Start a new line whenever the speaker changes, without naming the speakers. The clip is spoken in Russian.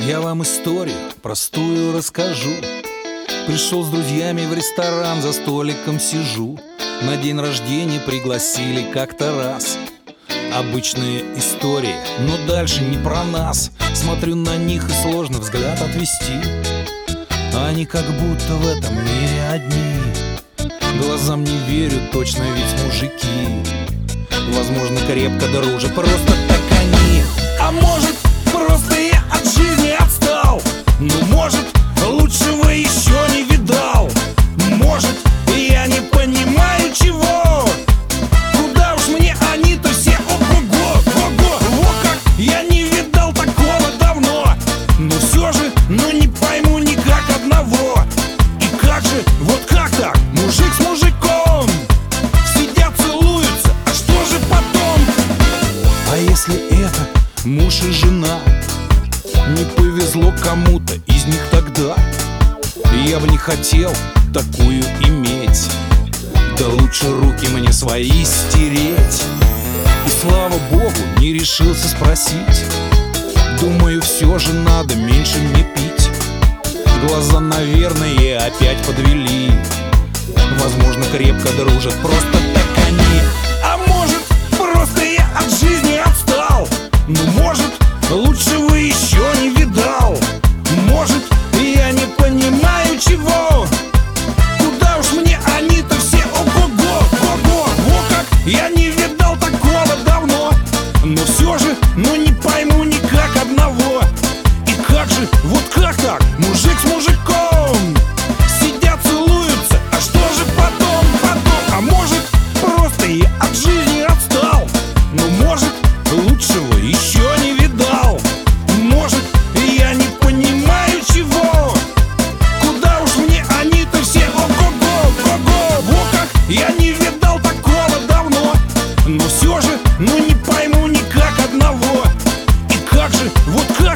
Я вам историю простую расскажу. Пришел с друзьями в ресторан, за столиком сижу. На день рождения пригласили как-то раз. Обычная история, но дальше не про нас. Смотрю на них и сложно взгляд отвести. Они как будто в этом мире одни. Глазам не верю, точно ведь мужики. Возможно, крепко дружат, просто так они. А может, просто я от жизни отстал. Ну, может, лучшего еще не видал. Может, я не понимаю чего. Куда уж мне они-то все, ого, ого. Во как, я не видал такого давно. Но все же, ну не пойму никак одного. И как же, вот как так, мужик с мужиком сидят, целуются, а что же потом? А если это муж и жена? Не повезло кому-то из них тогда. Я бы не хотел такую иметь. Да лучше руки мне свои стереть. И слава богу, не решился спросить. Думаю, все же надо меньше мне пить. Глаза, наверное, опять подвели. Возможно, крепко дружат, просто так они. А может, просто я от жизни отстал. Ну, может, лучшего еще не видал. Может, я не понимаю чего. Куда уж мне они-то все, ого, ого. Во как, я не видал такого давно. Но все же, ну не пойму никак одного. И как же, вот как так, мужик с мужиком сидят, целуются, а что же потом? А может, просто я от жизни отстал. Ну может, лучшего еще не видал. Может, я не понимаю чего. Куда уж мне они-то все, ого, ого. Во как, я не видал такого давно. Но все же, ну не пойму никак одного. И как же, вот как